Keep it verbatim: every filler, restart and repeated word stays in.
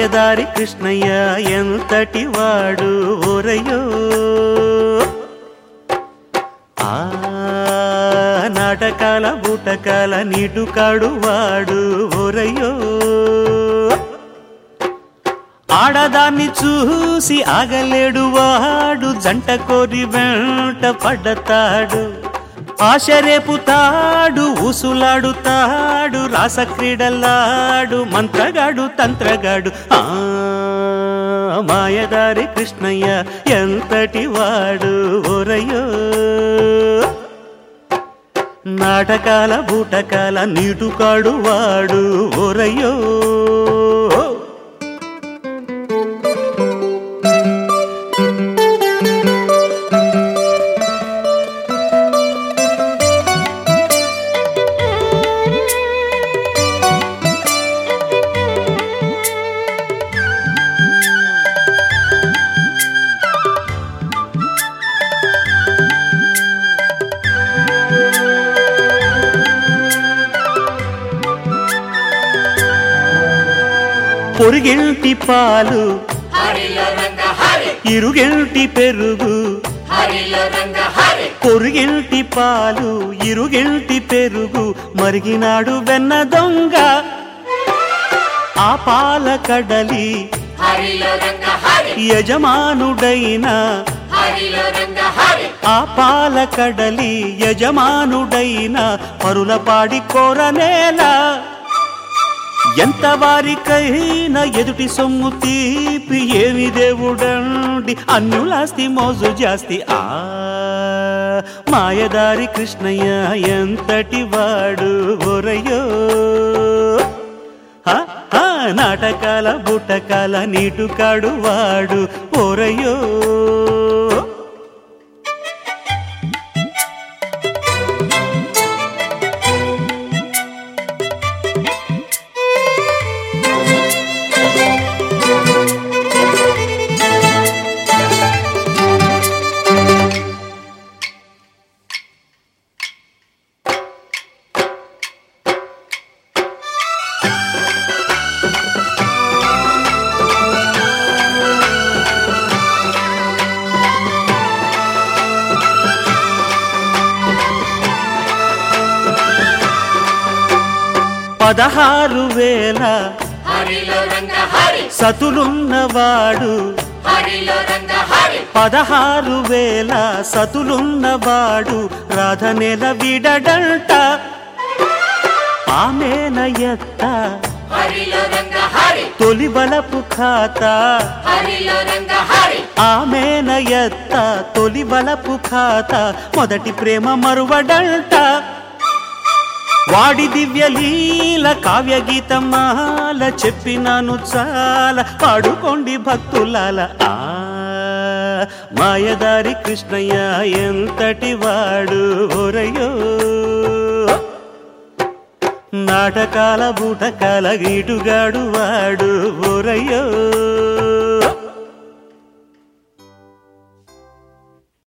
మాయదారి కృష్ణయ్య ఎంతటి వాడు ఓరయ్యో. ఆ నాటకాల బూటకాల నీటుకాడు వాడు ఓరయ్యో. ఆడదాన్ని చూసి ఆగలేడు వాడు, జంట కోరి వెంట పడతాడు. ఆశ రేపుతాడు, ఊసులాడుతాడు, రాసక్రీడలాడు, మంత్రగాడు తంత్రగాడు. ఆ మాయదారి కృష్ణయ్య ఎంతటి వాడు ఓరయ్యో. నాటకాల బూటకాల నీటుకాడు వాడు ఓరయ్యో. పొరుగింటి పాలు ఇరుగింటి పెరుగు, పొరుగింటి పాలు ఇరుగింటి పెరుగు, మరిగినాడు వెన్న దొంగ. ఆ పాల కడలి యజమానుడైన, ఆ పాల కడలి యజమానుడైన పరుల పాడి కోరనేల. ఎంత వారికైనా ఎదుటి సొమ్ము తీపి, ఏమి దేవుడండి అన్యులాస్తి మోజు జాస్తి. ఆ మాయదారి కృష్ణయ్య ఎంతటి వాడు ఓరయ్యో. నాటకాల బుట్టకాల నీటుకాడు వాడు ఓరయ్యో. పదహారు వేల సతులున్నవాడు, పదహారు వేల సతులున్నవాడు రాధనేల విడడంట. ఆమెన ఎత్త తొలి బలపు ఖాతా, ఆమెన ఎత్త తొలి బలపు ఖాతా, మొదటి ప్రేమ మరువడంట. వాడి దివ్యలీల కావ్య గీతమాల చెప్పినాను చాలా, పాడుకోండి భక్తులాల. ఆ మాయదారి కృష్ణయ్య ఎంతటి వాడు ఓరయ్యో. నాటకాల బూటకాల గీటుగాడు వాడు ఓరయ్యో.